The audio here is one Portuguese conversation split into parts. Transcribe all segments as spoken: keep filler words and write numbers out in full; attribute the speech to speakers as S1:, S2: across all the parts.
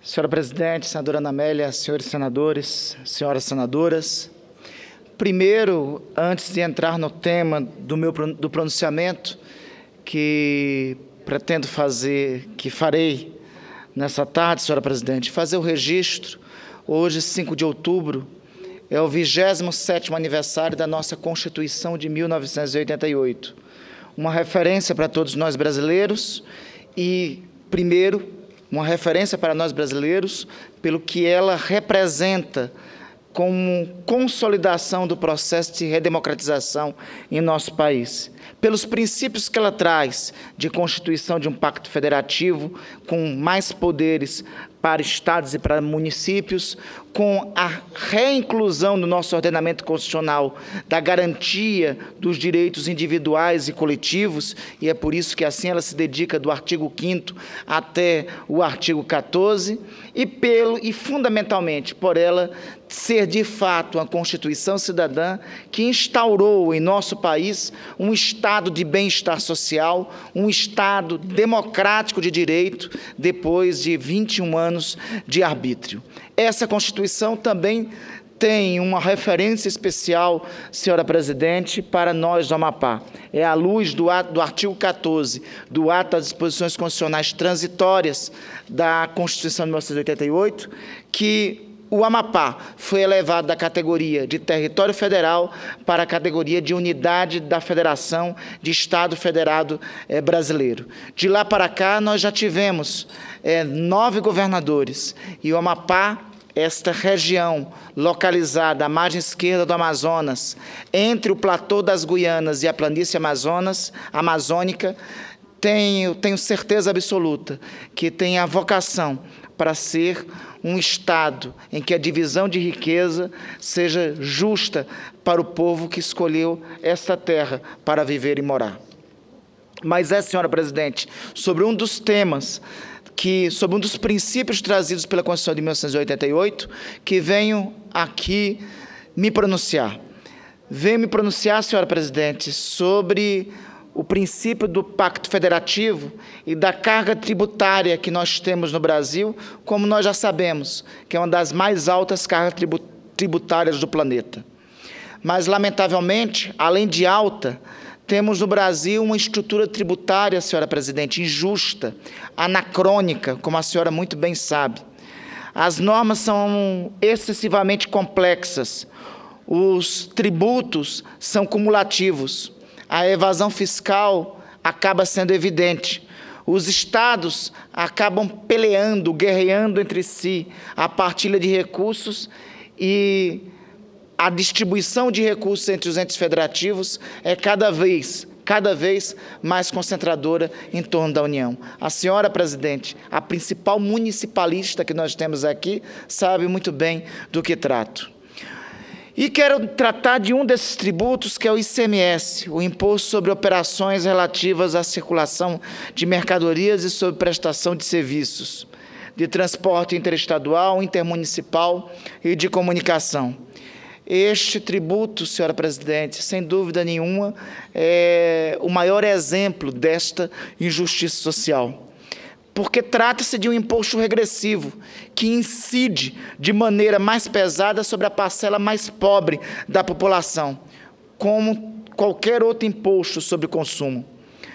S1: Senhora Presidente, senadora Ana Amélia, senhores senadores, senhoras senadoras, primeiro, antes de entrar no tema do meu do pronunciamento, que pretendo fazer, que farei nessa tarde, senhora Presidente, fazer o registro. Hoje, cinco de outubro, é o vigésimo sétimo aniversário da nossa Constituição de mil novecentos e oitenta e oito, uma referência para todos nós brasileiros e, primeiro, uma referência para nós brasileiros pelo que ela representa como consolidação do processo de redemocratização em nosso país, pelos princípios que ela traz de constituição de um pacto federativo com mais poderes para estados e para municípios, com a reinclusão no nosso ordenamento constitucional da garantia dos direitos individuais e coletivos, e é por isso que assim ela se dedica do artigo quinto até o artigo quatorze, e, pelo, e fundamentalmente por ela ser de fato uma Constituição cidadã que instaurou em nosso país um estado de bem-estar social, um estado democrático de direito, depois de vinte e um anos de arbítrio. Essa Constituição também tem uma referência especial, senhora Presidente, para nós do Amapá. É à luz do, ato, do artigo quatorze do Ato das Disposições Constitucionais Transitórias da Constituição de mil novecentos e oitenta e oito, que o Amapá foi elevado da categoria de território federal para a categoria de unidade da federação de Estado Federado eh, brasileiro. De lá para cá, nós já tivemos eh, nove governadores, e o Amapá, esta região localizada à margem esquerda do Amazonas, entre o platô das Guianas e a planície Amazonas, amazônica, tenho, tenho certeza absoluta que tem a vocação para ser um estado em que a divisão de riqueza seja justa para o povo que escolheu esta terra para viver e morar. Mas é, senhora Presidente, sobre um dos temas, que, sobre um dos princípios trazidos pela Constituição de mil novecentos e oitenta e oito, que venho aqui me pronunciar. Venho me pronunciar, senhora Presidente, sobre o princípio do pacto federativo e da carga tributária que nós temos no Brasil, como nós já sabemos, que é uma das mais altas cargas tributárias do planeta. Mas, lamentavelmente, além de alta, temos no Brasil uma estrutura tributária, senhora Presidente, injusta, anacrônica, como a senhora muito bem sabe. As normas são excessivamente complexas, os tributos são cumulativos, a evasão fiscal acaba sendo evidente. Os estados acabam peleando, guerreando entre si a partilha de recursos, e a distribuição de recursos entre os entes federativos é cada vez, cada vez mais concentradora em torno da União. A senhora Presidente, a principal municipalista que nós temos aqui, sabe muito bem do que trato. E quero tratar de um desses tributos, que é o I C M S, o Imposto sobre Operações Relativas à Circulação de Mercadorias e sobre Prestação de Serviços, de transporte interestadual, intermunicipal e de comunicação. Este tributo, senhora Presidente, sem dúvida nenhuma, é o maior exemplo desta injustiça social, porque trata-se de um imposto regressivo que incide de maneira mais pesada sobre a parcela mais pobre da população, como qualquer outro imposto sobre o consumo.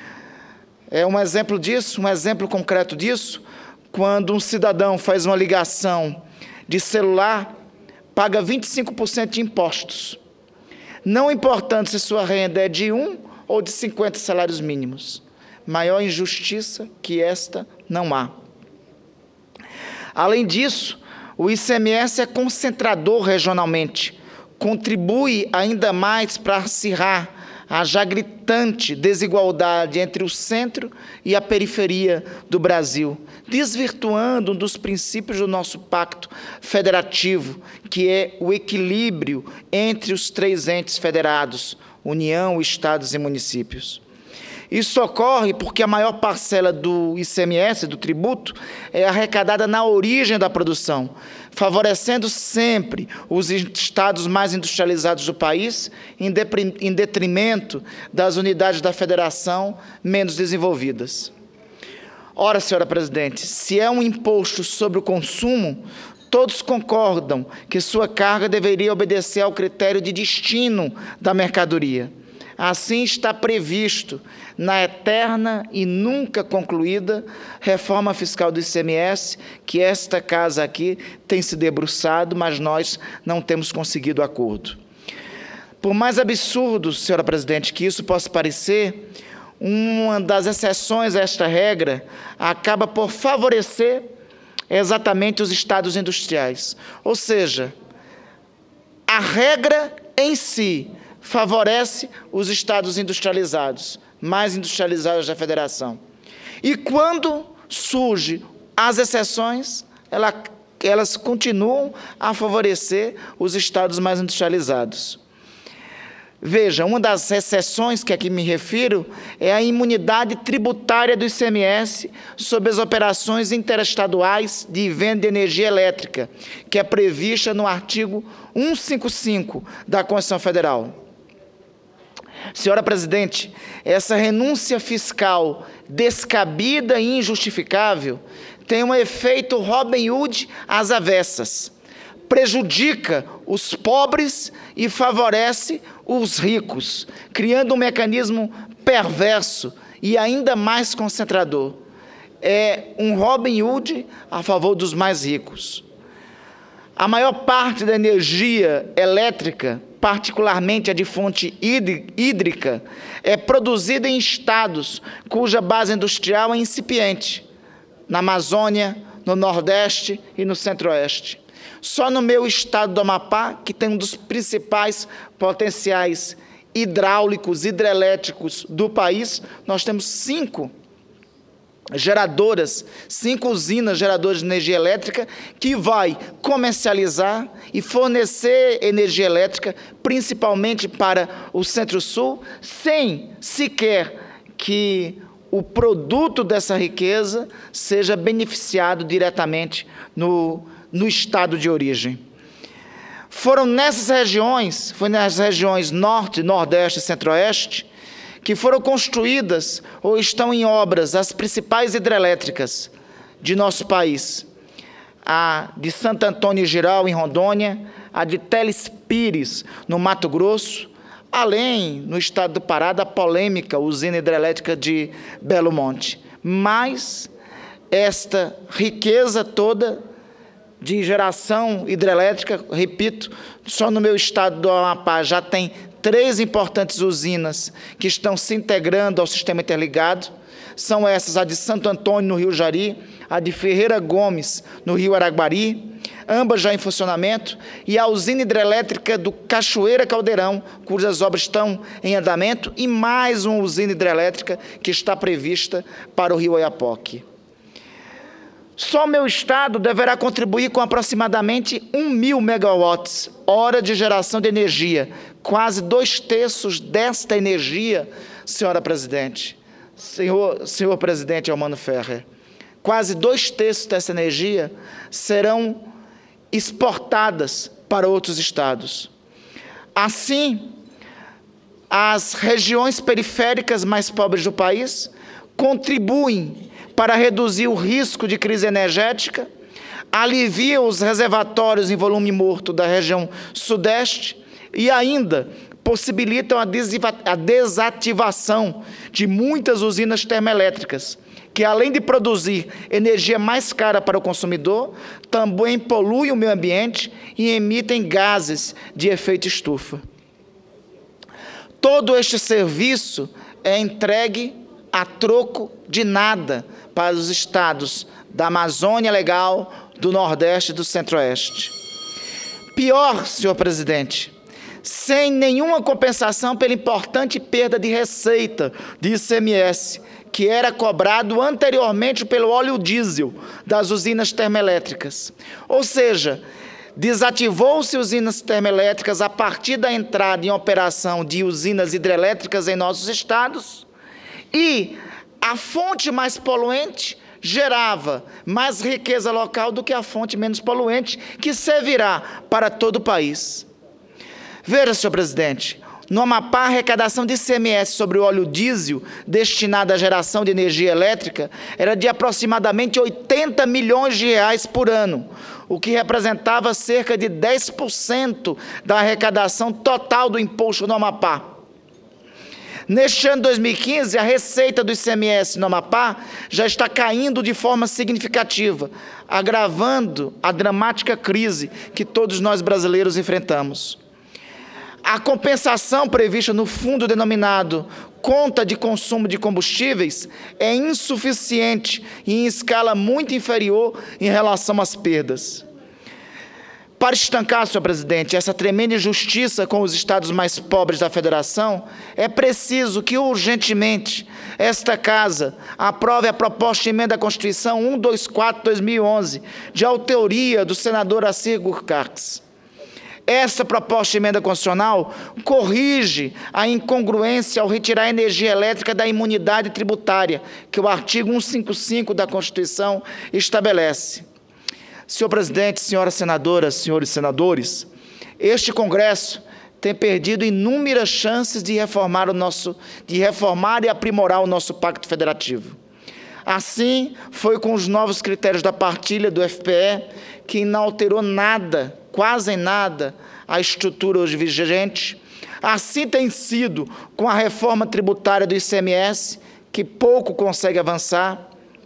S1: É um exemplo disso, um exemplo concreto disso, quando um cidadão faz uma ligação de celular, paga vinte e cinco por cento de impostos, não importando se sua renda é de um ou de cinquenta salários mínimos. Maior injustiça que esta não há. Além disso, o I C M S é concentrador regionalmente, contribui ainda mais para acirrar a já gritante desigualdade entre o centro e a periferia do Brasil, desvirtuando um dos princípios do nosso pacto federativo, que é o equilíbrio entre os três entes federados, União, Estados e municípios. Isso ocorre porque a maior parcela do I C M S, do tributo, é arrecadada na origem da produção, favorecendo sempre os estados mais industrializados do país, em detrimento das unidades da federação menos desenvolvidas. Ora, senhora presidente, se é um imposto sobre o consumo, todos concordam que sua carga deveria obedecer ao critério de destino da mercadoria. Assim está previsto na eterna e nunca concluída reforma fiscal do I C M S, que esta casa aqui tem se debruçado, mas nós não temos conseguido acordo. Por mais absurdo, senhora presidente, que isso possa parecer, uma das exceções a esta regra acaba por favorecer exatamente os estados industriais. Ou seja, a regra em si favorece os estados industrializados, mais industrializados da federação. E quando surgem as exceções, ela, elas continuam a favorecer os estados mais industrializados. Veja, uma das exceções que aqui me refiro é a imunidade tributária do I C M S sobre as operações interestaduais de venda de energia elétrica, que é prevista no artigo cento e cinquenta e cinco da Constituição Federal. Senhora presidente, essa renúncia fiscal descabida e injustificável tem um efeito Robin Hood às avessas. Prejudica os pobres e favorece os ricos, criando um mecanismo perverso e ainda mais concentrador. É um Robin Hood a favor dos mais ricos. A maior parte da energia elétrica, particularmente a de fonte hídrica, é produzida em estados cuja base industrial é incipiente, na Amazônia, no Nordeste e no Centro-Oeste. Só no meu estado do Amapá, que tem um dos principais potenciais hidráulicos, hidrelétricos do país, nós temos cinco geradoras, cinco usinas geradoras de energia elétrica, que vai comercializar e fornecer energia elétrica, principalmente para o Centro-Sul, sem sequer que o produto dessa riqueza seja beneficiado diretamente no, no estado de origem. Foram nessas regiões, foi nas regiões Norte, Nordeste e Centro-Oeste, que foram construídas ou estão em obras as principais hidrelétricas de nosso país. A de Santo Antônio e Giral, em Rondônia, a de Teles Pires, no Mato Grosso, além, no estado do Pará, da polêmica usina hidrelétrica de Belo Monte. Mas esta riqueza toda de geração hidrelétrica, repito, só no meu estado do Amapá já tem três importantes usinas que estão se integrando ao sistema interligado. São essas a de Santo Antônio, no Rio Jari, a de Ferreira Gomes, no Rio Araguari, ambas já em funcionamento, e a usina hidrelétrica do Cachoeira Caldeirão, cujas obras estão em andamento, e mais uma usina hidrelétrica que está prevista para o Rio Oiapoque. Só o meu estado deverá contribuir com aproximadamente um mil megawatts, hora de geração de energia, quase dois terços desta energia, senhora presidente, senhor, senhor presidente Elmano Ferrer, quase dois terços dessa energia serão exportadas para outros estados. Assim, as regiões periféricas mais pobres do país contribuem para reduzir o risco de crise energética, alivia os reservatórios em volume morto da região sudeste e ainda possibilitam a desativação de muitas usinas termoelétricas, que além de produzir energia mais cara para o consumidor, também poluem o meio ambiente e emitem gases de efeito estufa. Todo este serviço é entregue a troco de nada para os estados da Amazônia Legal, do Nordeste e do Centro-Oeste. Pior, senhor presidente, sem nenhuma compensação pela importante perda de receita de I C M S, que era cobrado anteriormente pelo óleo diesel das usinas termoelétricas. Ou seja, desativou-se usinas termoelétricas a partir da entrada em operação de usinas hidrelétricas em nossos estados, e a fonte mais poluente gerava mais riqueza local do que a fonte menos poluente, que servirá para todo o país. Veja, senhor presidente, No Amapá, a arrecadação de I C M S sobre o óleo diesel destinado à geração de energia elétrica era de aproximadamente oitenta milhões de reais por ano, o que representava cerca de dez por cento da arrecadação total do imposto no Amapá. Neste ano de dois mil e quinze, a receita do I C M S no Amapá já está caindo de forma significativa, agravando a dramática crise que todos nós brasileiros enfrentamos. A compensação prevista no fundo denominado Conta de Consumo de Combustíveis é insuficiente e em escala muito inferior em relação às perdas. Para estancar, senhor presidente, essa tremenda injustiça com os estados mais pobres da federação, é preciso que urgentemente esta casa aprove a proposta de emenda à Constituição cento e vinte e quatro de dois mil e onze, de autoria do senador Assir Gurcarz. Esta proposta de emenda constitucional corrige a incongruência ao retirar a energia elétrica da imunidade tributária, que o artigo cento e cinquenta e cinco da Constituição estabelece. Senhor presidente, senhoras senadoras, senhores senadores, este Congresso tem perdido inúmeras chances de reformar, o nosso, de reformar e aprimorar o nosso Pacto Federativo. Assim, foi com os novos critérios da partilha do F P E, que não alterou nada, quase em nada, a estrutura hoje vigente. Assim tem sido com a reforma tributária do I C M S, que pouco consegue avançar.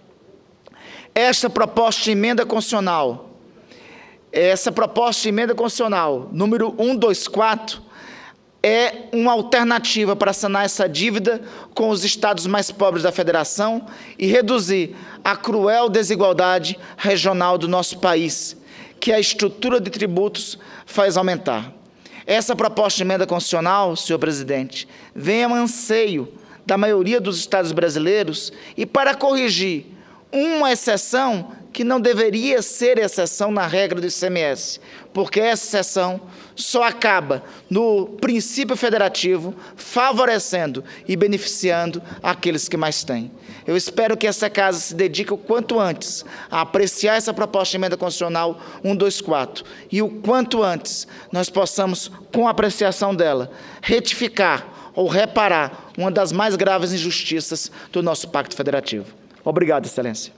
S1: Esta proposta de emenda constitucional, essa proposta de emenda constitucional, número cento e vinte e quatro, é uma alternativa para sanar essa dívida com os estados mais pobres da federação e reduzir a cruel desigualdade regional do nosso país, que a estrutura de tributos faz aumentar. Essa proposta de emenda constitucional, senhor presidente, vem ao anseio da maioria dos estados brasileiros e para corrigir uma exceção que não deveria ser exceção na regra do I C M S, porque essa exceção só acaba no princípio federativo, favorecendo e beneficiando aqueles que mais têm. Eu espero que essa casa se dedique o quanto antes a apreciar essa proposta de emenda constitucional cento e vinte e quatro e o quanto antes nós possamos, com a apreciação dela, retificar ou reparar uma das mais graves injustiças do nosso Pacto Federativo. Obrigado, Excelência.